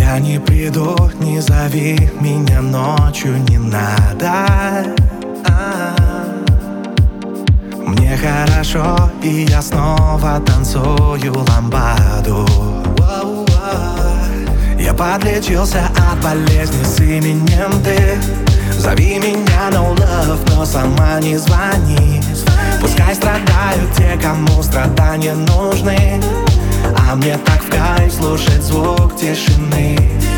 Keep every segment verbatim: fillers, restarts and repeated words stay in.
Я не приду, не зови меня ночью, не надо. А-а-а. Мне хорошо, и я снова танцую ламбаду. Я подлечился от болезни с именем ты. Зови меня no love, но сама не звони. Пускай страдают те, кому страдания нужны, а мне так в кайф слушать звук тишины.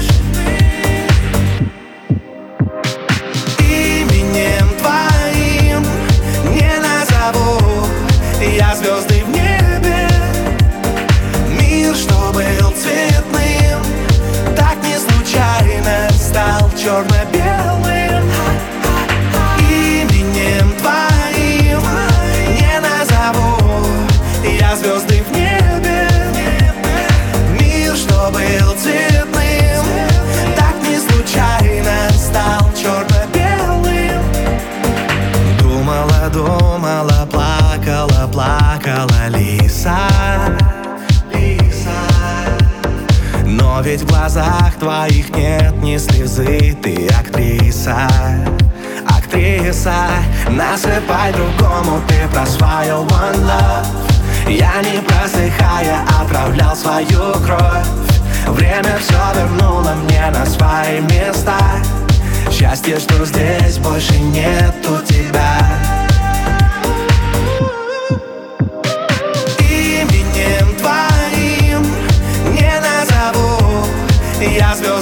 Именем твоим не назову я звезды в небе. Мир, что был цветным, так не случайно стал черно-белым. Именем твоим не назову я звезды в небе. Мир, что был цветным, так не случайно стал черно-белым. Думала, думала, плакала, плакала лиса. Но ведь в глазах твоих нет ни слезы. Ты актриса, актриса. Насыпай другому, ты про свое one love. Я не просыхая отравлял свою кровь. Время все вернуло мне на свои места. Счастье, что здесь больше нету тебя. Именем твоим не назову я звезд